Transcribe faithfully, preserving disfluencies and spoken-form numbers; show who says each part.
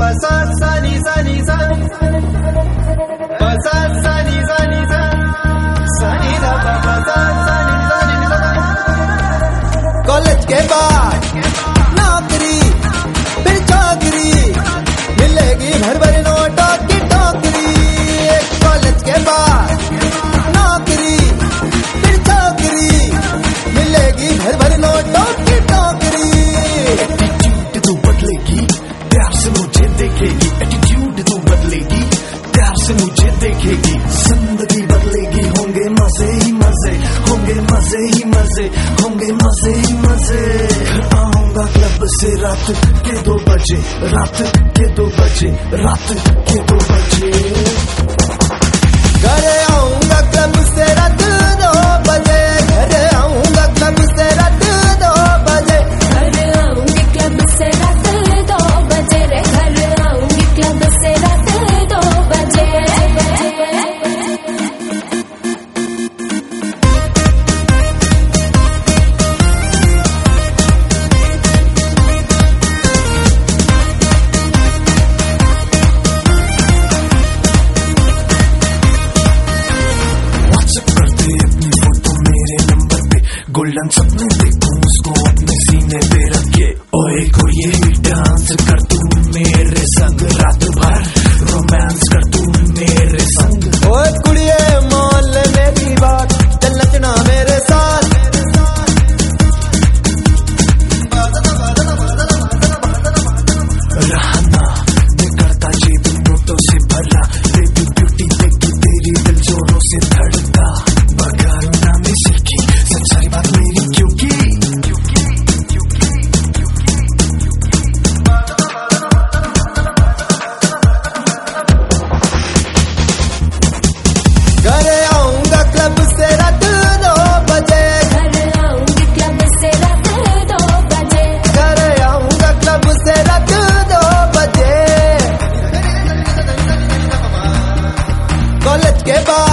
Speaker 1: सा सा नी सा नी सा सा सा नी सा नी सा सा नी सा सा सा नी सा नी सा। कॉलेज के बाद नौकरी फिर चाकरी मिलेगी भर भर नोटों की टोकरी। कॉलेज के बाद नौकरी फिर चाकरी मिलेगी भर भर नोटों की टोकरी।
Speaker 2: एटीट्यूड तो बदलेगी प्यार से मुझे देखेगी, एटीट्यूड तो बदलेगी प्यार से मुझे देखेगी। जिंदगी बदलेगी, होंगे मजे ही मजे, होंगे मजे ही मजे, होंगे मजे ही मजे। घर आऊंगा क्लब से रात के दो बजे, रात के दो बजे, रात के दो बजे।
Speaker 1: घर आऊंगा क्लब से रात दो बजे, घर आऊंगा क्लब से रात दो बजे,
Speaker 3: घर आऊंगी क्लब से रात दो बजे रे, घर आऊंगी क्लब से रात दो बजे।
Speaker 2: गोल्डन सपने देखूं उसको अपने सीने पे रखे, ओए कोई डांस कर तू मेरे संग रात भर, रोमांस कर तू मेरे संग।
Speaker 1: ओए कुड़िए मान ले मेरी बात, चल नचना मेरे साथ।
Speaker 2: रहना मैं करता ये भी नोटों से भरा, बेबी ब्यूटी देखी तेरी दिल जोरों से धड़का। बगाना में सीखी सच्चाई बात मेरी क्योंकि
Speaker 1: घर आऊंगा क्लब से रात दो बजे,
Speaker 3: घर आऊंगी क्लब से रात दो बजे,
Speaker 1: घर आऊंगा क्लब से रात दो बजे। कॉलेज के बाद